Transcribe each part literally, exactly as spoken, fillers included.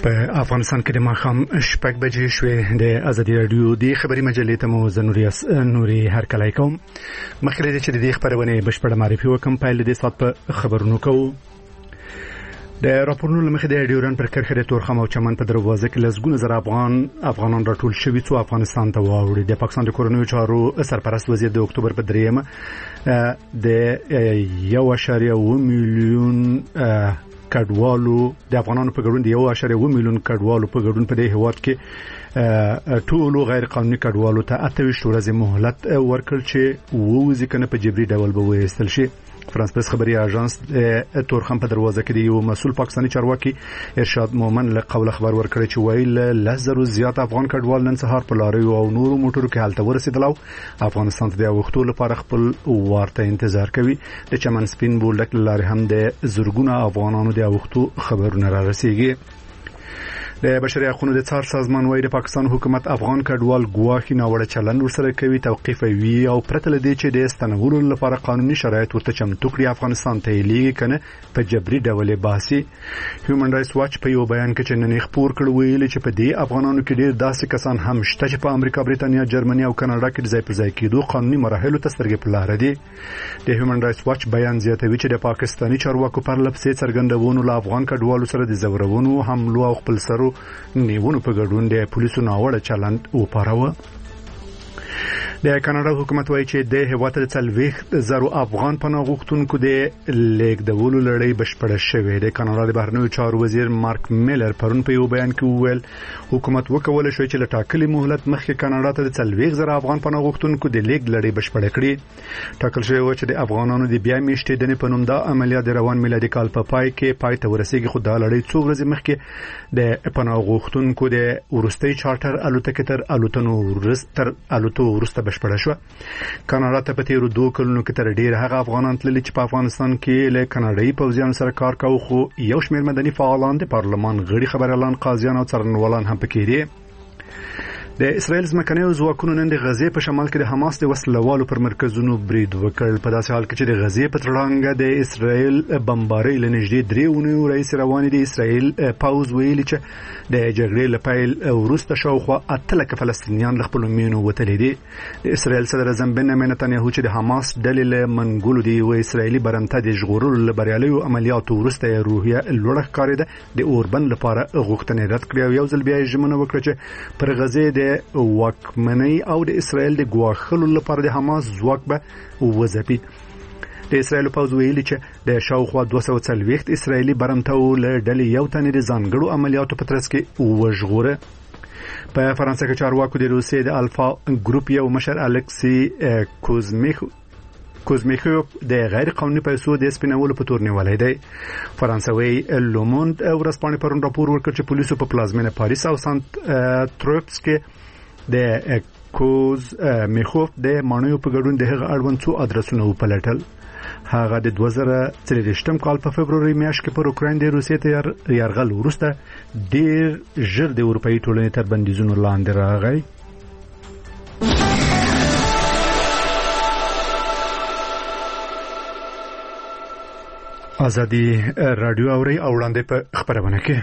په افغانستان کې د ماښام شپږ بجې شوې. د ازادي رادیو د خبري مجلې ته مو زنوریاس نوري هرکلی کوم. مخکې چې د دې خبرونه بشپړه معرفي وکم پیل د سات په خبرونو کوو. د راپورونو لمخې د ډیورن پر کرښه د تورخم او چمن په دروازه کې لسګونه زره افغان افغانان راټول شوي څو افغانستان ته واوړي. د پاکستان د کورنیو چارو سرپرست وزیر د اکتوبر په دریمه د یو اعشاریه اوه میلیون کډوالو د افغانانو په ګډون د یو اعشاریه اوه میلیون کډوالو په ګډون په دې هیواد کې ټولو غیر قانوني کډوالو ته اته ویشت ورځې مهلت ورکړ چې ووځي کنه په جبري ډول به وایستل شي. فرانس پریس خبري اژانس تورخم په دروازه کې یو مسؤل پاکستاني چارواکي ارشاد مومن له قول خبر ورکړی چې ویل لزر زیات افغان کډوال نن سهار په لاریو او نورو موټرو کې حالت ورسېدل او افغانستان ته د وختو لپاره خپل وارته انتظار کوي. د چمن سپین بولډک لارې هم د زرګونه افغانانو د وختو خبرونه را رسیږي. د بشري حقوقو د څار سازمان وايي د پاکستان حکومت افغان کډوال ګواښي ناوړه چلند ورسره کوي، توقيف وی او پرته لدې چې د استنولو لپاره قانوني شرایط ورته چمتو کړي افغانستان ته لیږي کنه په جبري ډول باسي. هیومن رائټس واچ په یو بیان کې چې نن خبر کړ ویل چې په دې افغانانو کې ډېر داسې کسان هم شته چې په امریکا، بریتانیا، جرمني او کاناډا کې ځای پر ځای کېدو قانوني مراحلو ته سترګې په لار دي. د هیومن رائټس واچ بیان زیاتوي چې د پاکستاني چارواکو پر لپسې څرګندونو له افغان کډوالو سره د زورونو حملو او خپل سرو نیونو په ګډون د پولیسو ناوړه چلند وپاروه. د کاناډا حکومت وايي چې د هیواد د څلوېښت زرو افغان پناه غوښتونکو د لیږدولو لړۍ بشپړه شوې. د کاناډا د بهرنیو چارو وزیر مارک میلر پرون په یو بیان کې وویل حکومت وکولای شي چې له ټاکلي مهلت مخکې کاناډا ته د څلوېښت زره افغان پناه غوښتونکو د لیږد لړۍ بشپړه کړي. ټاکل شوی و چې د افغانانو د بیا میشتېدنې په نوم دا عملیات د روان میلادي کال په پای کې پای ته ورسیږي، خو دا لړۍ څو ورځې مخکې د پناه غوښتونکو د ورستۍ چارټر الوتکې تر الوتنو ورستر الوتو ورسته بشپړه شو. کاناډا ته په تیرو دوه کلونو کې تر ډیره هغه افغانان تللي چې په افغانستان کې له کاناډایي پوځیانو سره کار کاوه، خو یو شمېر مدني فعالان، د پارلمان غړي، خبريالان، قاضیان او څارنوالان هم پکې دي. د اسرائیل ځمکنیو ځواکونو نن د غزې په شمال کې د حماس د وسلوالو پر مرکزونو برید وکړ. په داسې حال کې چې د غزې په تړانګه د اسرائیل بمبارۍ لنږدې درې اونیو رئیس روانې د اسرائیل پاوز ویلي چې د جګړې له پیل وروسته شاوخوا اته لکه فلسطینیان له خپلو مینو وتلي دي. د اسرائیل صدر اعظم بنیامین نتنیاهو چې د حماس ډلې له منګولو دی و اسرائیلي برمته د ژغورلو له بریالیو عملیاتو وروسته روحیه لوړه ښکارېده. د اوربن لپاره غوښتنې رد کړې او یو ځل بیا یې ژمنه وکړه چې پر غزې د واکمنۍ او د اسرائیل د ګواښلو لپاره د حماس ځواک به وځپي. د اسرائیل پوځ ویلي چې د شاوخوا دوه سوه څلوېښت اسرائیلي برمتو له ډلې یو تن د ځانګړو عملیاتو په ترڅ کې وژغوره. په فرانسه کې چارواکو د روسیې د الفا ګروپ یو مشر الکسی کوزمیخ کوزمیخوف د غیر قانوني پیسو د سپینولو په تور نیولای دی. فرانسوي لوموند ورځپاڼې پرون راپور ورکړ چې پولیسو په پلازمینه پاریس او سانت تروپس کې د کوز میخوف د مانیو په ګډون د هغه اړوند څو ادرسونه وپلټل. هغه د دوه زره څلوېښتم کال په فبروري میاشت کې پر اوکراین د روسیې ته یرغل وروسته ډېر ژر د اروپאי ټولنې تر بندیزونو لاندې راغی. ازادي رادیو اوري او وړاندې په خبرونه کې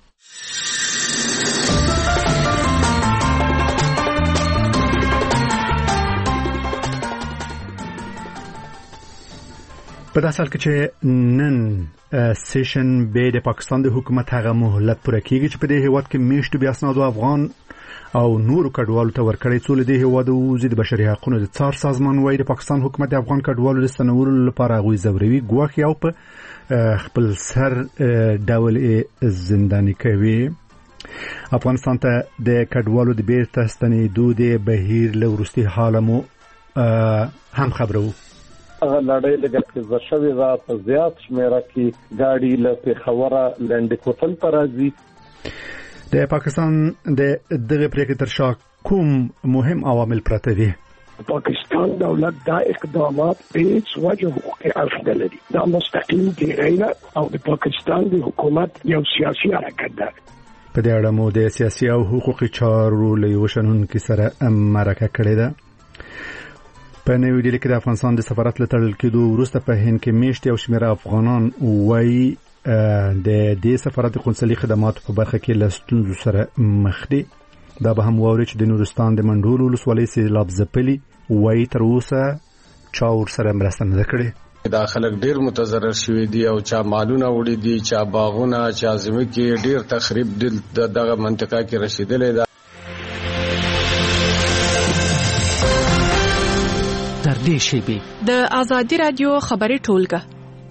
په داسې حال کې چې نن سیشن به د پاکستان د حکومت هغه مهلت پوره کیږي چې په دې هیواد کې میشتو بیا اسنادو افغان او نورو کډوالو ته ورکړی څو له دې هیوادو وزې د بشري حقوقو د څار سازمان وايي د پاکستان حکومت د افغان کډوالو د استنولو لپاره غوي زوروي ګواښي او په خپل سر ډول زنداني کوي. افغانستان ته د کډوالو د بیرته ستنېدو د بهیر له وروستي حاله مو هم خبرو. لړۍ لګښت شوی را په زیات شمیره کې ګاډي له پیښوره لنډ کوتل ته راځي. د پاکستان د دغه پریکړې تر شا کوم مهم عوامل پراته دي؟ پاکستان دولت دا اقدامات په هیڅ وجه حقوقي اړخ نه لري. دا مستقیم دی او د پاکستان د حکومت یو سیاسي حرکت ده. په دې اړه مو د سیاسي او حقوقي چارو له یو شنونکو سره مرکه کړې ده. په نوې ډیلي کې د افغانستان د سفارت له تړل کېدو وروسته په هند کې میشتې او شمېره افغانان وایي د دې سفارت قونسلي خدماتو په برخه کې له ستونزو سره مخ دي. دا به هم واوري چې د نورستان د منډول ولسوالۍ سیلاب ځپلي وایي تر اوسه چا ورسره مرسته نه ده کړې. دا خلک ډیر متضرر شوي دي او چا مالونه وړي دي، چا باغونه، چا ځمکې، ډیر تخریب دغه منطقه کې رسیدلې ده. تر دې شیبې د آزادي رادیو خبري ټولګه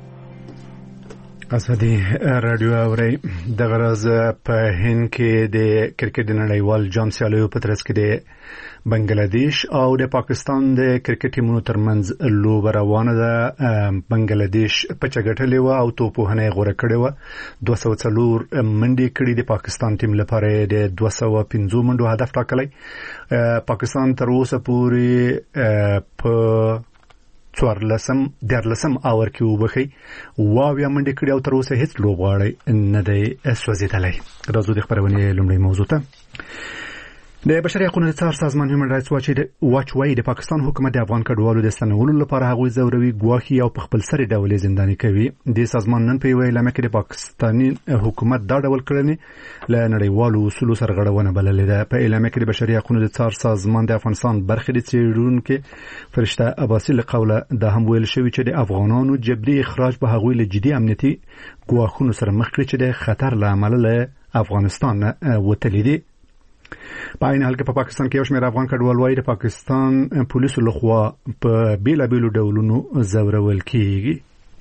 آزادي رادیو اوري د غرض په هند کې د کرکټ د نړیوال جام سیالیو په ترڅ کې د بنگلاديش او د پاکستان د کرکټ ټیمونو ترمنځ لوبه روانه ده. بنگلاديش په چګټلې و او توپوهنه غوړه کړې و. دوه سوه څلور منډې کړې د پاکستان ټیم لپاره د دوه سوه پنځه منډو هدف ټاکلی. پاکستان تر اوسه پورې په څوارلسم دیارلسم اور کې وبخي واویا منډې کړې او تر اوسه هیڅ لوبغاړی نه دی سوځېدلی. راځو د خبرونې لومړی موضوع ته. د بشري حقوقو د څار سازمان هیومن رائټس واچ وايي د پاکستان حکومت د افغان کډوالو د ستنولو لپاره هغوی زوروي، ګواښي او په خپل سری ډول زنداني کوي. د سازمان نن په یو اعلامیه کې د پاکستاني حکومت دا ډول کړنې له نړیوالو اصولو سره غړونه بللې ده. په اعلامیه کې د بشري حقوقو د څار سازمان د افغانستان برخې د څېړونکو فرشته عباسي له قوله دا هم ویل شوی چې د افغانانو جبري اخراج به هغوی له جدي امنیتي ګواښونو سره مخ کړي چې د خطر له امله له افغانستان وتلي دي. په عین حال کې په پاکستان کې یو شمېر افغان کډوال وايي د پاکستان پولیسو لخوا په بیلابیلو ډولونو زورول کیږي.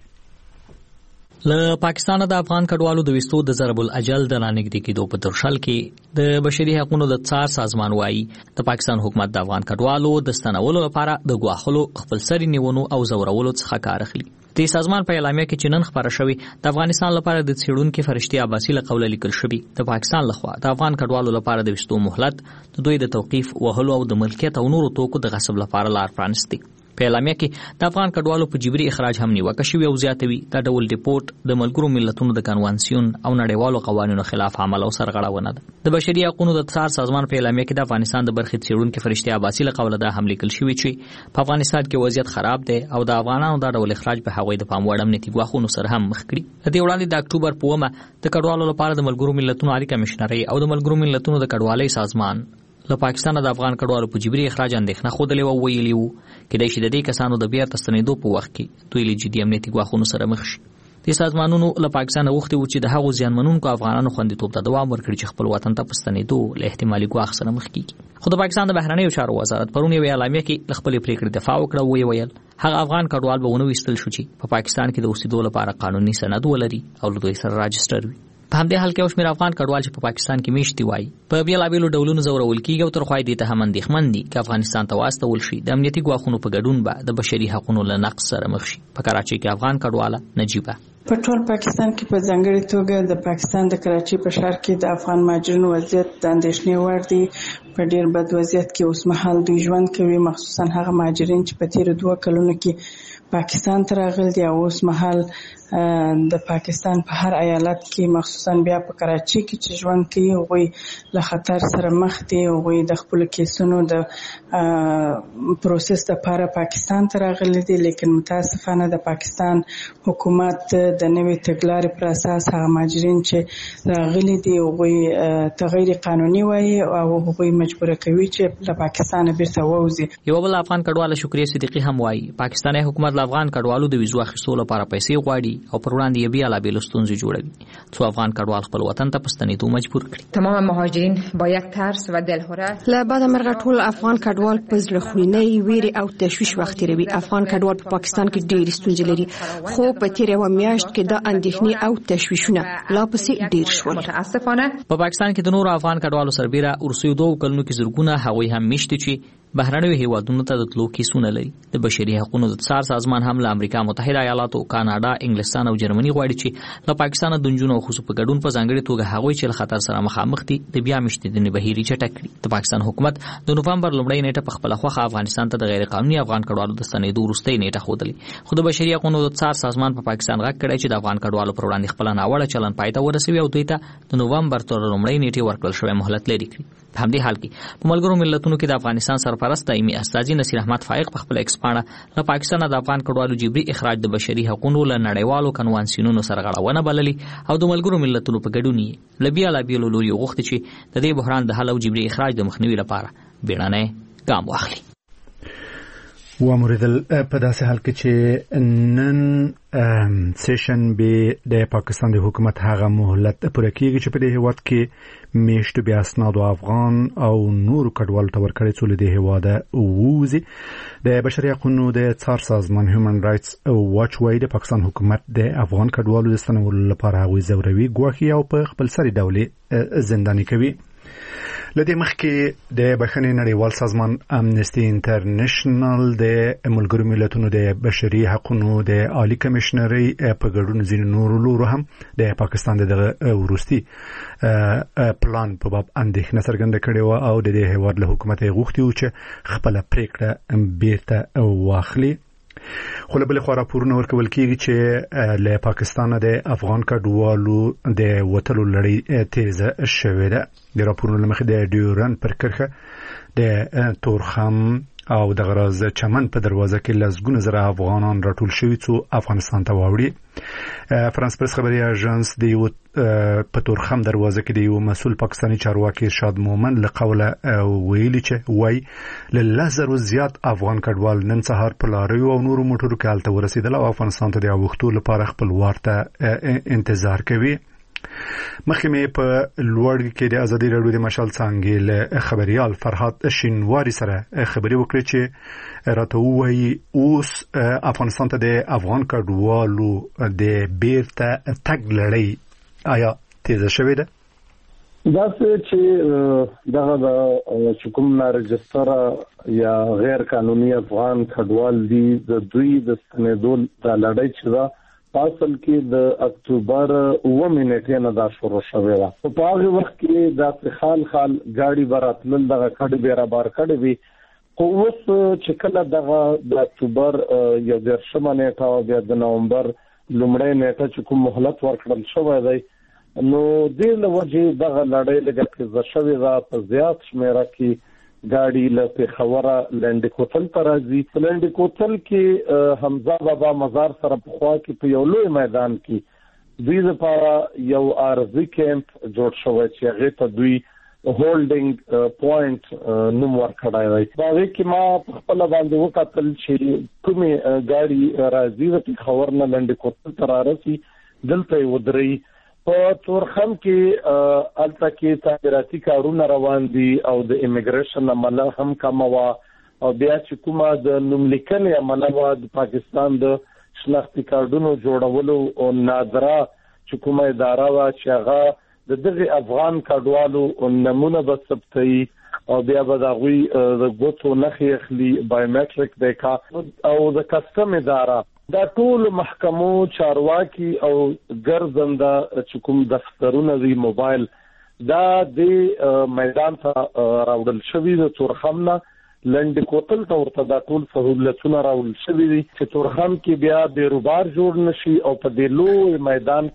له پاکستان د افغان کډوالو د وستو د ضرب الاجل د رانګدي کېدو په ترشل کې د بشري حقوقو د څار سازمان وايي د پاکستان حکومت د افغان کډوالو د ستنولو لپاره د ګواښلو، خپل سری نیونو او زورولو څخه کار اخلي. د سازمان په اعلامیه کې چې نن خبره شوې د افغانستان لپاره د څېړونکو فرشتي عباسي له قوله لیکل شوی د پاکستان لخوا د افغان کډوالو لپاره د وستو مهلت، د دوی د توقيف وهلو او د ملکیت او نورو توکو د غصب لپاره لار پرانستي. په اعلامیه کې د افغان کډوالو په جبري اخراج هم نیوکه شوې او زیاتوي دا ډول ډیپورت د ملګرو ملتونو د کنوانسیون او نړیوالو قوانینو خلاف عمل او سرغړونه ده. د بشري حقوقو د څار سازمان په اعلامیه کې د افغانستان د برخې څېړونکو فرشتي عباسي له قوله دا هم لیکل شوی چې په افغانستان کې وضعیت خراب دی او د افغانانو د ډول اخراج په هغوی د پام وړ امنیتي ګواښونو سره هم مخ کړي. د دې وړاندې د اکتوبر په اومه د کډوالو لپاره د ملګرو ملتونو عالی کمشنري او د ملګرو ملتونو د کډوالۍ سازمان له پاکستان د افغان کډوالو په جبري اخراج اندېښنه خوده لیو ویلی وو کې د شیدې کسانو د بیرته ستنېدو په وخت کې دوی له جدي امنیتي ګواښونو سره مخ شي. د سازمانونو له پاکستان غوښتي و چې د هغو ځانمنونکو افغانانو خوندیتوب ته دوام ورکړي چې خپل وطن ته پستنېدو له احتمالي ګواښ سره مخ کیږي. خو د پاکستان د بهرنیو چارو وزارت پرون یو اعلامیه کې د خپل پریکړې دفاع وکړه او ویل هغه افغان کډوال به ونه وستل شو چې په پاکستان کې د اوسېدو لپاره قانوني سند ولري او له دوی سره راجستر وي. په همدې حال کې اوس مېر افغان کډوال چې په پاکستان کې میشتي وای په بیلابیلو ډولونو زورول کیږي او تر خوای دي ته هم اندېښمن دي چې افغانستان ته واستول شي د امنیتي ګواښونو په ګډون به د بشري حقوقو له نقض سره مخ شي. په کراچۍ کې افغان کډواله نجيبه په ټول پاکستان کې په ځانګړي توګه د پاکستان د کراچۍ په ښار کې د افغان مهاجرینو وضعیت د اندېښنې وړ دی. په ډېر بد وضعیت کې اوس مهال دوی ژوند کوي، مخصوصا هغه مهاجرین چې په تیر دوه کلونو کې پاکستان ته راغلي دي او اوس مهال د پاکستان په هر ایالت کې مخصوصا بیا په کراچۍ کې چې ژوند کوي هغوی له خطر سره مخ دي. هغوی د خپل کیسونو د پروسس لپاره پاکستان ته راغلي دي، لیکن متاسفانه د پاکستان حکومت د نوې تګلارې پر اساس هغه مهاجرین چې راغلي دي هغوی ته غیر قانوني وایي او هغوی مجبور کوي چې له پاکستان بیرته ووځي. یو بل افغان کډوال شکریه صدیقی هم وایي پاکستاني حکومت له افغان کډوالو د ویزو اخیستلو لپاره پیسې غواړي او پر وړاندې یې بیا لا بیل ستونزې جوړوي څو افغان کډوال خپل وطن ته پستنېدو مجبور کړي. تمام مهاجرین با یک ترس و دلهوره له بعد مرغه ټول افغان کډوال په زړخوینۍ ویرې او تشویش وخت تیروي. افغان کډوال په پاکستان کې ډېر ستونزې لري خو په تیر یو میاشت کې د اندېښنې او تشویشونه لا پسې ډېر شول. متاسفانه په پاکستان کې د نورو افغان کډوالو سربېره ورسېدو دوه کلونو کې زرګونه هغوی هم میشتي چې بهرنیو هیوادونو ته د تلو کیسونه لري. د بشري حقوقو د څار سازمان هم له امریکا متحده ایالاتو، کاناډا، انګلستان او جرمني غواړي چې له پاکستان د نجونو او خصوصي په ګډون په ځانګړي توګه هغوی چې له خطر سره مخامخ دي د بیا مشتیدنې بهیري چټک کړي. د پاکستان حکومت د نوفمبر لومړۍ نیټه په خپل خوخه افغانستان ته د غیر قانوني افغان کډوالو د ستنېدو وروستۍ نیټه ښودلې. خو د بشري حقوقو د څار سازمان په پاکستان غږ کړی چې د افغان کډوالو پر وړاندې خپل ناوړه چلند پای ته ورسوي او دوی ته د نوفمبر تر لومړۍ نیټې ورکړل شوی مهلت لري کړي. په همدې حال کې په ملګرو ملتونو کې د افغانستان سره سرپرست دایمي استاذي نصیر احمد فائق په خپل ایکسپاڼه له پاکستان د افغان کډوالو جبري اخراج د بشري حقوقو له نړیوالو کنوانسیونونو سره غړاونه بللي او د ملګرو ملتونو په ګډون یې لبیا لابیلو لوري غوښتي چې د دې بحران د حل او جبري اخراج د مخنیوي لپاره بیړنی ګام واخلي. واموریدل په داسې حال کې چې نن سیشن به د پاکستان د حکومت هغه مهلت پوره کیږي چې په دې هیواد کې میشت بیا اسناد افغان او نور کډوالو ته ورکړی څول د هیواد ووزي. د بشري حقوقو د څار سازمان هیومن رائټس واچ وايي د پاکستان حکومت د افغان کډوالو د ستنولو لپاره هغوی زوروي ګواښي او په خپل سری ډول زنداني کوي. لدې مخکې د بشري نړیوال سازمان امنستي انټرنیشنل د ملګرو ملتونو د بشري حقوقو د عالی کمشنري په ګډون ځینې نور لورو هم د پاکستان د وروستي پلان په باب اندېښنه څرګنده کړې و او د دې هیواد له حکومت یې غوښتي و چې خپل پریکړه بیرته واخلي. خو له بل خوا راپورونه ورکول کېږي چې له پاکستان د افغان کډوالو د وټلو لړۍ تیزه شوې ده. د راپورونو له مخې د ډیورن پر کرښه د تورخم او د غراز چمن په دروازه کې لسګونه زره افغانان راټول شوي څو افغانستان ته واوړي. فرانس پرس خبري اژانس د یو په تورخم دروازه کې د یو مسؤل پاکستاني چارواکي ارشاد مومن له قوله ویلي چې وای له لزر زیات افغان کډوال نن سهار په لاریو او نورو موټرو کې حالت ورسېدل او افغانستان ته د اوښتو لپاره خپل وارته انتظار کوي. مخکې په لوړ کې د ازادي راډیو د مشال څنګه له خبريال فرحات شینواری سره خبري وکړي چې راته وایي اوس افغانستان ته د افغان کډوالو د بیرته تګ لړۍ آیا تیزه شوې ده؟ دا چې دغه د حکومت نه رجستر یا غیر قانوني افغان کډوال دي د دوی د ستنېدل د لړۍ چې دا اصل کې د اکتوبر اوه منټې نه دا شروع شوې ده. په هغه وخت کې د خال خال گاډي براتل دغه کډ بیره بار کړي وي. خو اوس چې کله دغه د اکتوبر یو درشمه نیټه او بیا د نومبر لومړی نیټه چې کوم مهلت ورکړل شوی دی نو د لوجه دغه لړۍ لګښت ز شوی دا په زیات شمیره کې گاڑی له پیښوره لنډ کوتل ته راځي. لنډ کوتل کې حمزه بابا مزار سره په خوا کې په یو لوی میدان کې دوی لپاره یو ارزي کیمپ جوړ شوی چې هغه ته دوی هولډینګ پوینټ نوم ورکړای دی. دا کې ما خپل باندې وکتل چې کومه گاڑی راځي د پیښور نه لنډ کوتل ته راځي دلته ودري. په تورخم کې الته کې تعمیراتي کارونه روان دي او د امیګریشن عمله هم کومه او بیا چې کومه د نوملیکنې عمله د پاکستان د شناختی کارډونو جوړولو او نادره چې کومه اداره وا چې هغه د دغه افغان کډوالو نمونه به ثبتي او بیا به دغوی د ګوتو نخې اخلي بایومټریک دیکا او د کسټم اداره دا ټول محکمو چارواکي او ګرځنده چې کوم دفترونه دی موبایل دا د میدان ته راوړل شوی د تورخم نه لنډ کوتل ته ورته دا ټول سہولتونه راوړل شوی دي چې تورخم کې بیا بیروبار جوړ نشي او په دې لوی میدان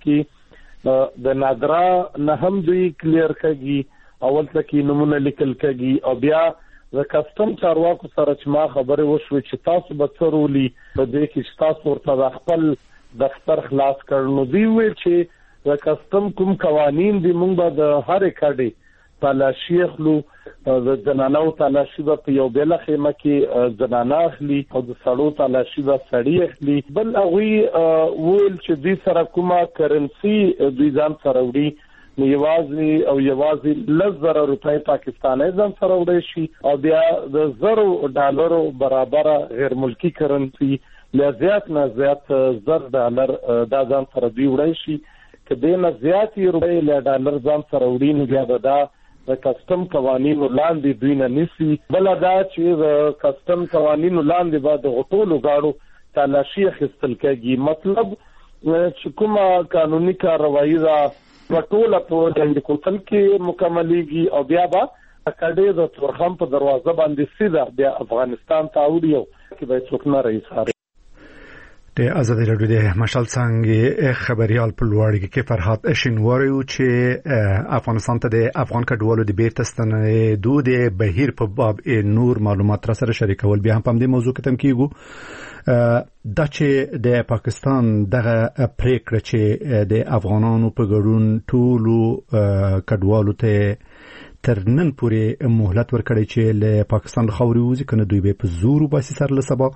کې د نادرا نه هم دوی کلیر کړي اول ځکه نمونه لیکل کړي او بیا د کسٹم چارواکو سره چې ما خبره وشوي چې تاسو به څرولي په دې کې چې تاسو ورته خپل دفتر خلاص کړنو دی وی چې د کسٹم کوم قوانين دي موږ به د هر کډي تلاشي اخلو د جنانو تلاشي په یو بل خیمه کې جنانا اخلي او د سړو تلاشي به سړی اخلي بل هغه ویل چې دې سره کومه کرنسي دوی ځان سره وړي نو یوازې او یوازې لزر روپۍ پاکستاني ځان سره وړي شي او بیا د زرو ډالرو برابر غیر ملکی کرنسي لزیات نه زیات زر ډالر دا ځان سره دی وړي شي کله نه زیات روپۍ له ډالر ځان سره وړي نو بیا دا د کسٹم قوانینو لاندې دوی نه نسی بل دا چې د کسٹم قوانینو لاندې بعد غټولو غاړو تلاشي خستل کېږي مطلب چې کومه قانوني کاروایی دا ټول په د کوتل کې مکملېږي او بیا به کډې د تورخم په دروازه باندې سیده بیا افغانستان ته وړي کې به څوک نه رئیس د آزادي راډیو د مشال څنګه خبريال په لوړګي کې فرحات شینواری او چې افغانستان ته د افغان کډوالو د بیرته ستنېدو د بهیر په باب نور معلومات را سره شریکول بیا هم په دې موضوع کې تم کیږو دا چې د پاکستان دغه پریکړه چې د افغانانو په ګډون ټولو کډوالو ته تر نن پورې مهلت ورکړي چې له پاکستان خاورې وځي کنه دوی به په زور وباسي سر له سبا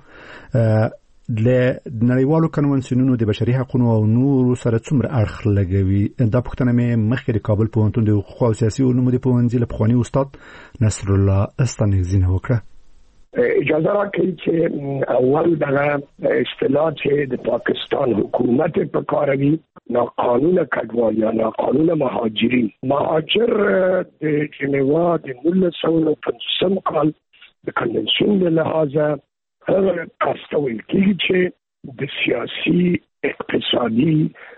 د نړیوالو کنونسیونونو د بشري حقوقو او نورو سره څومره اړخ لګوي دا پوښتنه مې مخکې د کابل پوهنتون د حقوقو او سیاسي علومو د پوهنځي له پخواني استاد نصر الله استانکزي نه وکړه. اجازه راکړئ چې اول دغه اصطلاح چې د پاکستان حکومت په کار دی ناقانونه کډوال یا ناقانونه مهاجرین مهاجر د جنیوا د نولس سوه او پنځوسم کال د کنونسیون له لحاظه هغه کاستویل کېږي چې د سیاسي اقتصادي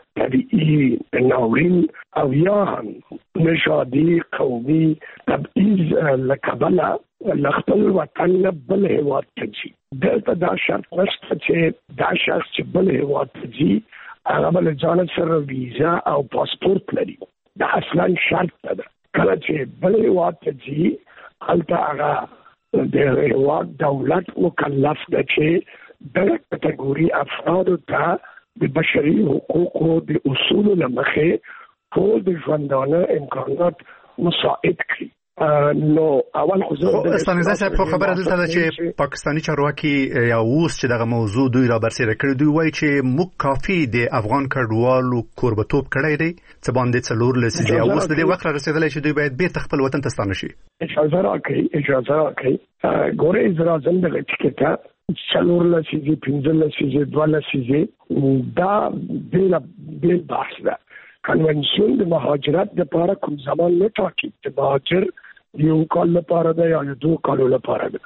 طبيعي ناورین او یا هم نژادي قومي تبعیض لکبله لخپل وطن بل هیواد ته ځي دلته دا شرط نشته چې دا شخص چې بل هیواد ته ځي هغه بل ځان سره ویزا او پاسپورت لري دا اصلا شرط ده کله چې بل هیواد ته ځي هلته هغه د هیواد دولت مکلف ده چې دغه کټګوري افرادو ته د بشري حقوقو د اصولو له مخې ټول د ژوندانه امکانات مساعد کړي. نو اول خو زه استانکزي صاحب خو خبره دلته ده چې پاکستاني چارواکي یا اوس چې دغه موضوع دوی را برسېره کړی دوی وایي چې موږ کافي د افغان کډوالو کوربتوب کړی دی څه باندې څلور لسیزې او اوس د دې وخت را رسېدلی چې دوی باید بیرته خپل وطن ته ستانه شي. اجازه راکړئ اجازه راکړئ ګورئ زه راځم دغه ټکټه څلور لسیزې پنځه لسیزې دوه لسیزې دا بېل بېل بحث ده. کنونسیون د مهاجرت لپاره کوم زمان نه ټاکي چې مهاجر یو کال لپاره ده یا دو کالو لپاره ده.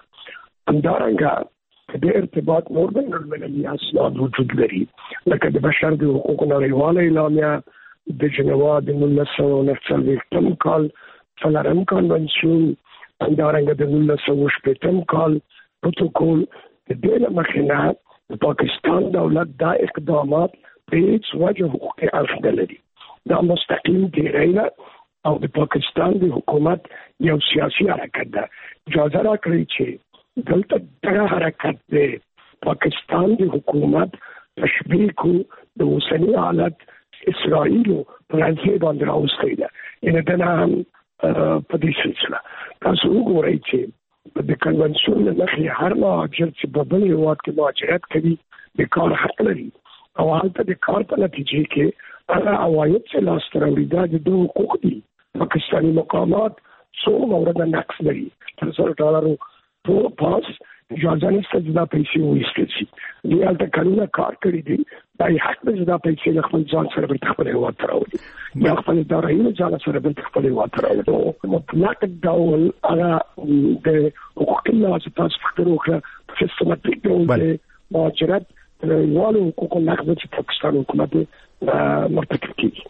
همدارنګه د ارتباط نور بین المللي اسناد وجود لري لکه د بشر د حقوقو نړیواله اعلامیه د جنیوا د نولس سوه نهه څلوېښتم کال څلورم کنونسیون همدارنګه د نولس سوه شپېتم کال پروتوکول د دې له مخې نه د پاکستان دولت دا اقدامات په هیڅ وجه حقوقي اړخ نه لري. دا مستقیم دیرینه او د پاکستان د حکومت یو سیاسي حرکت ده. اجازه راکړئ چې دلته دغه حرکت د پاکستان د حکومت تشبیه کو د اوسني حالت اسرائیلو په لانجې باندې راوستې ده. یعنې دا هم په دې سلسله تاسو وګورئ چې د کنونسیون له مخې هر مهاجر چې په بل هېواد کې مهاجرت کوي د کار حق لري او هلته د کار په نتیجې کې هغه عواید چې لاسته راوړي دا د دوی حقوق دي. پاکستاني مقامات څو مورده نقص لري تر سره ډالرو ټول پاس اجازه نشته چې دا پیسې وایستل شي. دوی هلته کلونه کار کړی دي دا یې حق دی چې دا پیسې له خپل ځان سره بېرته خپل هېواد ته راوړي یا خپل دارایي له ځان سره بېرته خپل هېواد ته راوړي. مطلق ډول هغه د حقوقي لحاظه تاسو فکر وکړه په سیستماتیک ډول د مهاجرت د نړیوالو حقوقو نقض چې پاکستان حکومت مرتکب کیږي.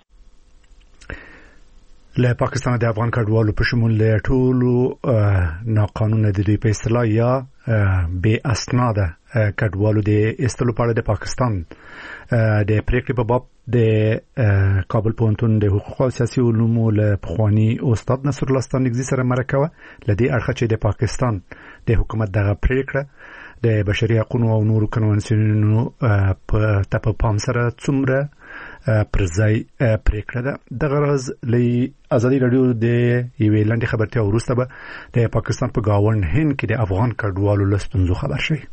له پاکستان د افغان کډوالو په شمول له ټولو ناقانونه د دوی په اصطلاح یا بې اسناده کډوالو د استلو په اړه د پاکستان د پریکړې په باب د کابل پوهنتون د حقوقو او سیاسي علومو له پخواني استاد نصر الله استانکزي سره مرکه وه. له دې اړخه چې د پاکستان د حکومت دغه پریکړه د بشري حقوقو او نورو کنونسیونونو په تپه پام سره څومره پر ځای پریکړه ده. دغه راز له آزادي راډیو د یوې لنډې خبرتیا وروسته به د پاکستان په ګاونډ هند کې د افغان کډوالو له ستونزو خبر شي.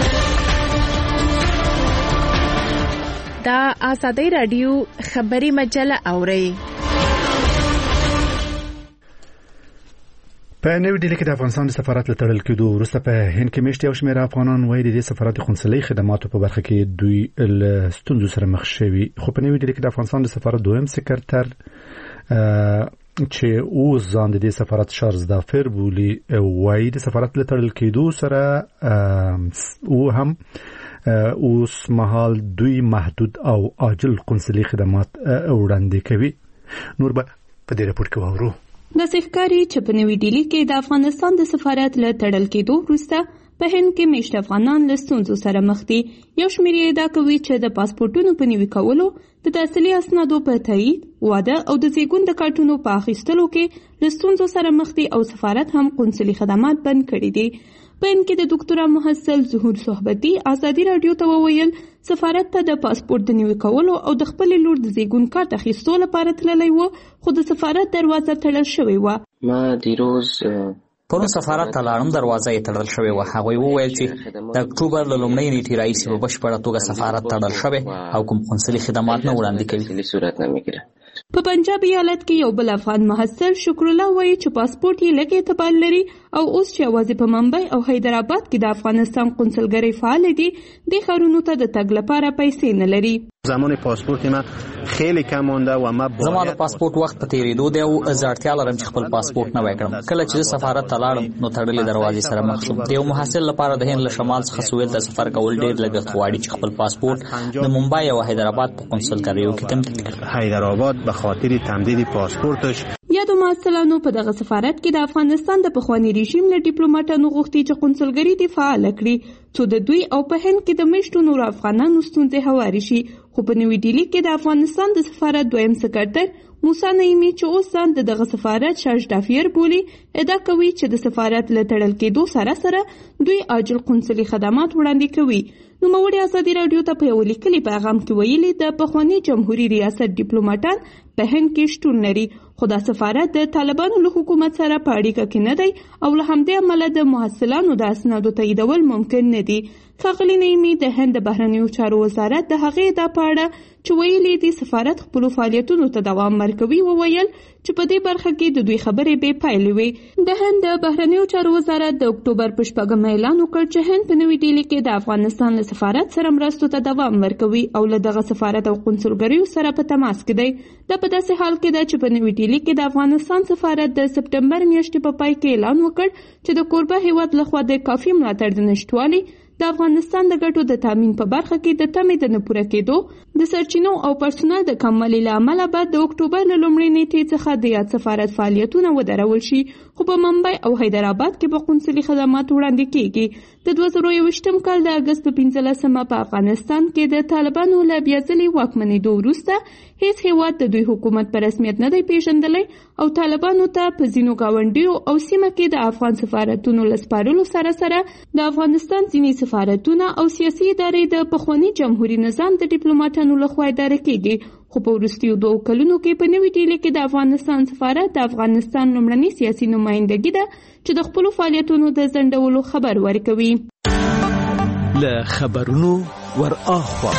دا آزادي راډیو خبري مجله اوري. په نوې ډیلي کې د افغانستان د سفارت له تړل کېدو وروسته په هند کې میشتې او شمېر افغانان وایي د دې سفارت د قونسلۍ خدماتو په برخه کې دوی له ستونزو سره مخ شوي. خو په نوې ډیلي کې د افغانستان د سفارت دویم سکرتر چې اوس ځان د دې سفارت شارزدافر بولي وایي د سفارت له تړل کېدو سره او هم اوس مهال دوی محدود او عاجل قونسلۍ خدمات وړاندې کوي. نور به په دې راپور کې واورو. د ښکاری چې په نوې ډیلي کې د افغانستان د سفارت له تړل کېدو وروسته په هند کې میشت افغانان له ستونزو سره مخ دي. یو شمېر یې ادعا کوي چې د پاسپورټونو په نوي کولو، د تحصیلي اسنادو په تایید، واده او د زیږون د کارتونو په اخیستلو کې له ستونزو سره مخ دي او سفارت هم قونسلي خدمات بند کړي دي. په هند کې د ډاکټره محصل ظهور صحبتي ازادي رادیو ته وویل سفارت ته د پاسپورټ د نوي کولو او د خپلې لور د زیږون کارت اخیستو لپاره تللی و، خو د سفارت دروازه تړل شوې وه. ما دیروز پرون سفارت ته لاړم، دروازه یې تړل شوې وه. هغوی وویل چې د اکتوبر له لومړۍ نیټې راهیسې په بشپړه توګه سفارت تړل شوی او کوم قونسلي خدمات نه وړاندې کوي. په پنجاب ایالت کې یو بل افغان محصل شکر الله وایي چې پاسپورټ یې لږ اعتبار لري او اوس چې یوازې په ممبئی او حیدرآباد کې د افغانستان قونسلګرۍ فعال دي، د ښارونو ته د تګ لپاره پیسې نه لري. زمان پاسپورت ما خیلی کم مونده و ما باید زما د پاسپورت وخت په تیریدو دی او زه اړتیا لرم چې خپل پاسپورت نوی کړم. کله چې سفارت ته لاړم نو تړلې دروازې سره مخ شوم. د یو محصل لپاره د هند له شمال څخه سویل ته سفر کول ډېر لګښت غواړي چې خپل پاسپورت د ممبئی او حیدرآباد په قونسلګریو کې تمدید کړي. حیدرآباد به خاطر تمدید پاسپورتش یادو محصلانو په دغه سفارت کې د افغانستان د پخواني رژیم له ډیپلوماټانو غوښتي چې قونسلګري دې فعاله کړي څو د دوی او په هند کې د میشتو نورو افغانانو ستونزې هوارې شي. خو په نوي ډیلي کې د افغانستان د سفارت دویم سکرټر موسی نعیمي چې اوس ځان د دغه سفارت شاش ډافیر بولي، ادعا کوي چې د سفارت له تړل کېدو سره سره دوی عاجل قونسلي خدمات وړاندې کوي. نوموړي ازادي رادیو ته په یو لیکلي پیغام کې ویلي د پخواني جمهوریت ریاست ډیپلوماټان په هند کې شتون لري، خو دا سفارت د طالبانو له حکومت سره په اړیکه کې نه دی او له همدې امله د محصلانو د اسنادو تاییدول ممکن نه دي. ښاغلي نعیمي د هند د بهرنیو چارو وزارت د هغې ادعا په اړه چې ویلي دي سفارت خپلو فعالیتونو ته دوام ورکوي وویل چې په دې برخه کې د دوی خبرې بې پایلې وې. د هند د بهرنیو چارو وزارت د اکتوبر په شپږمه اعلان وکړ چې هند په نوي ډیلي کې د افغانستان له سفارت سره مرستو ته دوام ورکوي او له دغه سفارت او قونسلګریو سره په تماس کې دی. دا په داسې حال کې ده چې په نوي ډیلي کې د افغانستان سفارت د سپټمبر میاشتې په پای کې اعلان وکړ چې د کوربه هیواد لخوا د کافي ملاتړ د نشټوالي د افغانستان د ګټو د تامین په برخه کې د تمې د نه پوره کېدو، د سرچینو او پرسونل د کموالي له امله به د اکتوبر له لومړۍ نیټې څخه د یاد سفارت فعالیتونه ودرول شي، خو په ممبئی او حیدرآباد کې به قونسلي خدمات وړاندې کېږي. د دوه زره یوویشتم کال د اګست په پنځلسمه په افغانستان کې د طالبانو له بیا ځلې واکمنېدو وروسته هیڅ هیواد د دوی حکومت په رسمیت نه دی پیژندلی او طالبانو ته په ځینو ګاونډیو او سیمه کې د افغان سفارتونو له سپارلو سره سره د افغانستان ځینې سفارتونه او سیاسي ادارې د پخواني جمهوري نظام د ډیپلوماټانو لخوا اداره کېږي. خو په وروستیو دوو کلونو کې په نوي ډیلي کې د افغانستان سفارت د افغانستان لومړنۍ سیاسي نمایندګي ده چې د خپلو فعالیتونو د ځنډولو خبر ورکوي. له خبرونو ور اخوا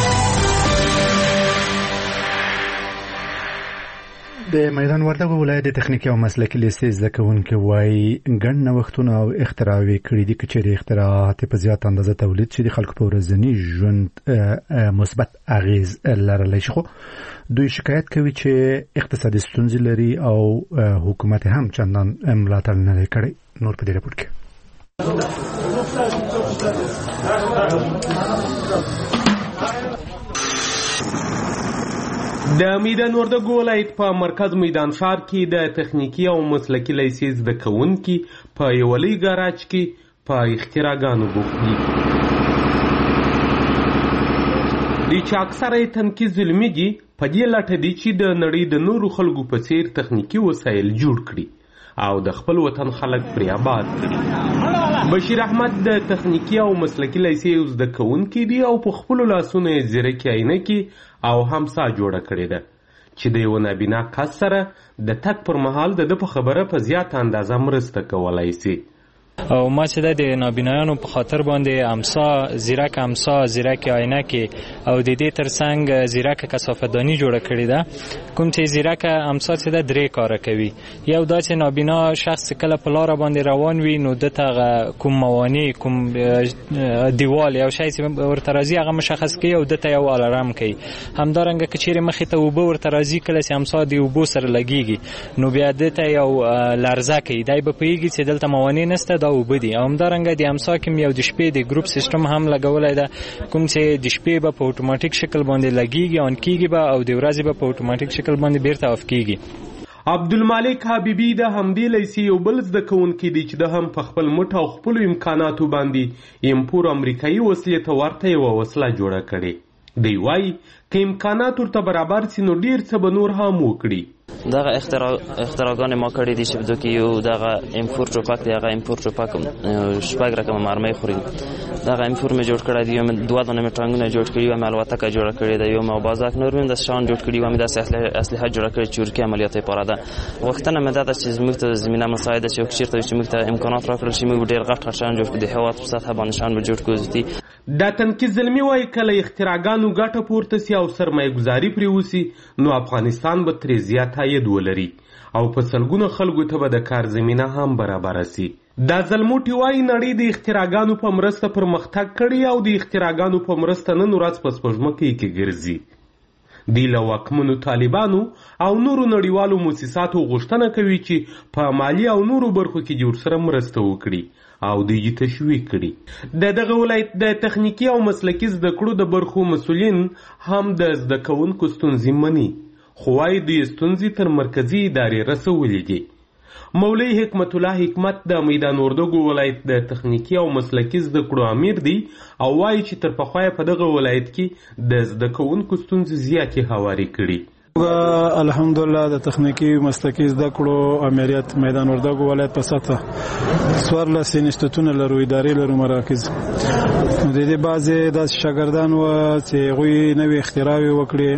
د میدان وردګو ولایت د تخنیکي او مسلکي لیسې زده کوونکي وایي ګڼ نوښتونه او اختراعوي کړي دي چې د اختراعات په زیات اندازه تولید شي د خلکو په ورځني ژوند مثبت اغیز لرلی شي. خو دوی شکایت کوي چې اقتصادي ستونزې لري او حکومت هم چندان ملاتړ نه دی کړی. نور په دې راپور کې د میدان وردګو ولایت په مرکز میدان ښار کې د تخنیکي او مسلکي لیسې زده کوونکي په یو لوی ګاراج کې په اختراعګانو بوخت دي. دوی چې اکثره یې تنکي ظلمي دي په دې لټه دي چې د نړۍ د نورو خلکو په څیر تخنیکي وسایل جوړ کړي او د خپل وطن خلک پرې آباد کړي. بشیر احمد د تخنیکي او مسلکي لیسې زده کوونکی دی او په خپلو لاسونو یې زیرکي عینکې او همسا جوړه کړې ده چې د یو نابینا کس سره د تګ پر مهال د ده په خبره په زیاته اندازه مرسته کولی سي. او ما چې د نابینایانو په خاطر باندې امسا زیرک امسا زیرک عینکې او د دې ترڅنګ زیرک کثافتداني جوړه کړې ده. کوم چې زیرک امسا چې د درې کاره کوي. یو دا چې نابینا شخص کله په لاره باندې روان وي نو دته کوم موانع کوم دیوال یو شی چې ورته راځي هغه مشخص کوي او دته یو الارم کوي. همدارنګه که چیرې مخې ته اوبه ورته راځي کله چې امسا د اوبو سره لګیږي نو بیا دته یو لرزه کوي. دی به پوهېږي چې دلته موانع نشته دا اوبه دي. او همدارنګه د امسا کې یو د شپې د ګروپ سیستم هم لګولی ده کوم چې د شپې به په اتوماتیک شکل باندې لګیږي آن کیږي به او د ورځې به په اتوماتیک شکل باندې بیرته اف کیږي. عبدالمالک حبیبی د همدې لیسې یو بل زده کوونکی دی چې د هم په خپل مټ او خپلو امکاناتو باندې امپور امریکایي وسلې ته ورته یوه وسله جوړه کړې. دی وایي که امکانات ورته برابر سي نو ډېر څه به نور هم وکړي. دغه اختراع اختراعګان ما کړی دي چې بدو کې یو دغه امپور ټوپک دی، هغه امپور ټوپک شپږ رقم مرمۍ خوري. دغه امپور مې جوړ کړی دی، یو مې دوه دانې مې ټانګونه جوړ کړي، یو مې الوتکه جوړه کړې ده، یو مې بازک نور مې د شان جوړ کړي، یو مې داسې اسلحه جوړه کړې چې ورکې عملیات لپاره ده. غوښتنه مې دا ده چې زموږ ته زمینه مساعده شي، چېرته چې موږ ته امکانات راکړل شي، موږ ډېر غټ غټ شیان جوړ کړو، د هېواد په سطحه باندې شیان به جوړ کړو. دا تنکي زلمي وایي کله اختراعګانو ګټه پورته سي او سرمایه ګزاري پرې وسي نو افغانستان به ترې زیات عاید ولري او په سلګونو خلکو ته به د کار زمینه هم برابره سي. دا زلموټي وایي نړۍ د اختراعګانو په مرسته پرمختګ کړی او د اختراعګانو په مرسته نن ورځ په سپوږمکۍ کې ګرځي. دی له واکمنو طالبانو او نورو نړیوالو موسساتو غوښتنه کوي چې په مالي او نورو برخو کې دې ورسره مرسته وکړي او دوی یې تشویق کړي. د دغه ولایت د تخنیکي او مسلکي زده کړو د برخو مسؤلین هم د زده کوونکو ستونزې مني، خو وايي دوی ستونزې تر مرکزي ادارې رسولې دي. مولوي حکمت الله حکمت د میدان وردګو ولایت د تخنیکي او مسلکي زده کړو امیر دی او وايي چې تر پخوا په دغه ولایت کې د زده کوونکو ستونزې زیاتې هوارې کړي. الحمدلله د تخنیکی مسلکی زده کړو امریت میدان وردګو ولایت په سطح څوارلس انسټیټونه لرو، ادارې لرو، مراکز. د دې بعضې داسې شاګردان وو چې هغوی نوې اختراعې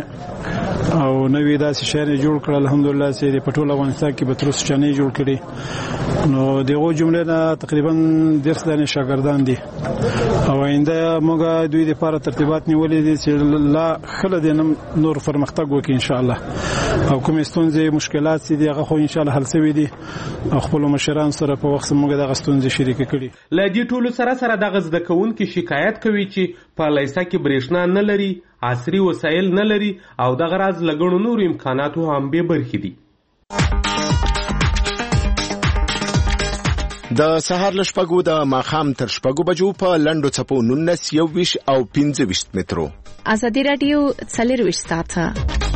وکړې او نوې داسې شیان یې جوړ کړل، الحمدلله چې په ټول افغانستان کې به تر اوسه چا نه یې جوړ کړي. نو د هغو جملې نه تقریبا دېرش دانې شاګردان دي او آینده موږ دوی دپاره ترتیبات نیولي دي چې لا ښه دی نور پرمختګ وکړي انشاءالله. او کومې ستونزې مشکلات چې دي هغه خو انشاءالله حل شوي دي او خپلو مشرانو سره په وخت موږ دغه ستونزې شریکې کړي. له دې ټولو سره سره دغه زده کوونکي شکایت کوي چې په لیسه کې برېښنا نه لري، عصري وسایل نه لري او دغه راز له ګڼو نورو امکاناتو هم بې برخې دي. د سهار له شپږو د ماښام تر شپږو بجو په لنډو څپو نولس، یوویشت او پنځه ویشت مترو. ازادي راډیو څلرویشت ساعته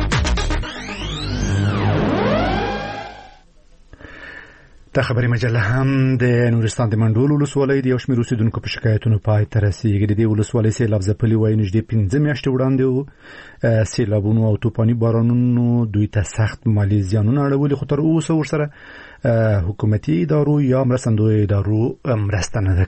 د خبري مجله هم د نورستان د منډول ولسوالۍ د یو شمېر اوسېدونکو په شکایتونو پای ته رسېږي. د دې ولسوالۍ سیلاب ځپلي وایي نږدې پنځه میاشتې وړاندې سیلابونو او طوفاني بارانونو دوی ته سخت مالي زیانونه اړولي، خو تر اوسه ورسره حکومتي ادارو یا مرستندویه ادارو مرسته نه ده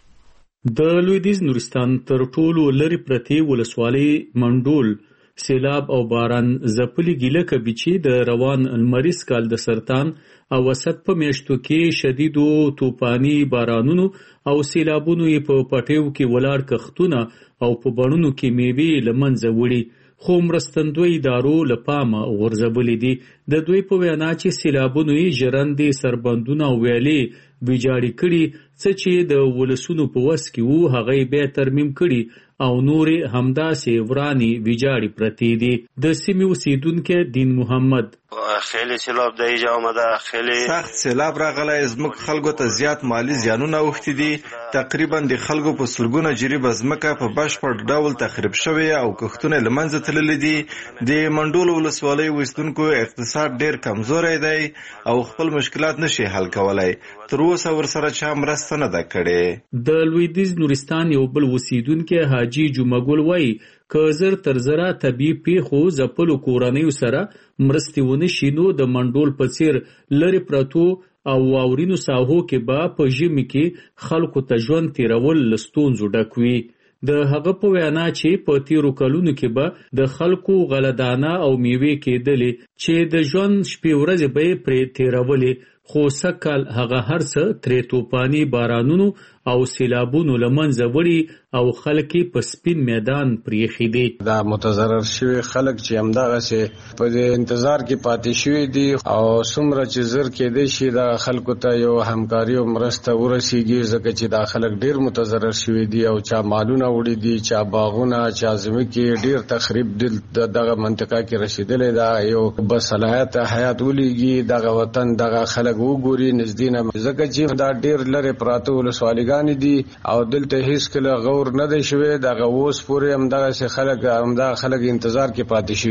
کړې. د لویدیځ نورستان تر ټولو لرې پرتې ولسوالۍ منډول سیلاب او باران ځپلي ګیله کوي چې د روان لمریز کال د سرطان او وسط په میاشتو کې شدیدو طوفاني بارانونو او سیلابونو یې په پټیو کې ولاړ کښتونه او په بڼونو کې میوې له منځه وړي، خو مرستندوی ادارو له پامه غورځولي دي. د دوی په وینا چې سیلابونو یې ژرندې، سربندونه او ویالې ویجاړې کړي، څه چې د ولسونو په وس کې وو هغه یې بیا ترمیم کړي او نورې همداسې ورانې ویجاړې پرتې دي. د سیمې اوسیدونکی دین محمد خیلی سیلاب د ایجا آمده، خیلی سخت سیلاب راغلی، زموږ خلکو ته زیات مالی زیانونه اوښتي دي. تقریبا د خلکو په سلګونه جریبه ځمکه په بشپړ ډول تخریب شوې او کښتونه له منځه تللي دي. د منډول ولسوالۍ اوسیدونکو اقتصاد ډېر کمزوری دی او خپل مشکلات نشي حل کولی. تر اوسه ورسره چا مرسته نه ده کړې. د لویدیځ نورستان یو بل اوسیدونکی حاجي جمعګل وایي که زر تر زره طبیعي پیښو ځپلو کورنیو سره مرستې ونه شي نو د منډول په څیر لرې پرتو او واورینو ساحو کې به په ژمي کې خلکو ته ژوند تیرول له ستونزو ډک وي. د هغه په وینا چې په تیرو کلونو کې به د خلکو غلهدانه او میوې کېدلې چې د ژوند شپې ورځې به یې پرې تیرولې، خو سږکال هغه هر څه ترې طوفاني بارانونو او سیلابونو له منځه وړي او خلک په سپین میدان پریښي دي. دا متضرر شوي خلک چې همدغسې په دې انتظار کې پاتې شوي دي او څومره چې زر کېدی شي دا خلکو ته یو همکاري او مرسته ورسیږي، ځکه چې دا خلک ډېر متضرر شوي دي او چا مالونه وړي دي، چا باغونه، چا ځمکې، ډېر تخریب دغه منطقه کې رسېدلی. دا یو بصلاحیت حیات ولیږي، دغه وطن دغه خلک وګوري نږدې نه، ځکه چې دا ډېر لرې پراته ولسوالیګانې دي او دلته هیڅکله غور نه دی شوی. دغه اوس پورې همدغسې خلک همدغه خلک انتظار کې پاتې شوي دي.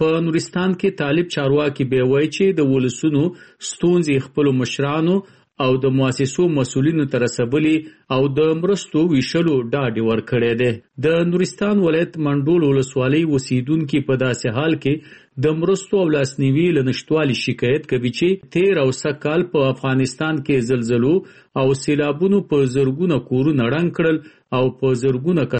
په نورستان کې طالب چارواکي به وایي چې د ولسونو ستونزې خپل مشرانو او د مؤسسو مسولینو ته رسولي او د مرستو ویشلو ډاډ ورکړی دی. د نورستان ولایت منډول ولسوالۍ اوسیدونکي په داسې حال کې د مرستو او لاسنیوي له نشتوالي شکایت کوي چې تیر او سږ کال په افغانستان کې زلزلو او سیلابونو په زرګونه کورونه ړنګ کړل او په زرګونه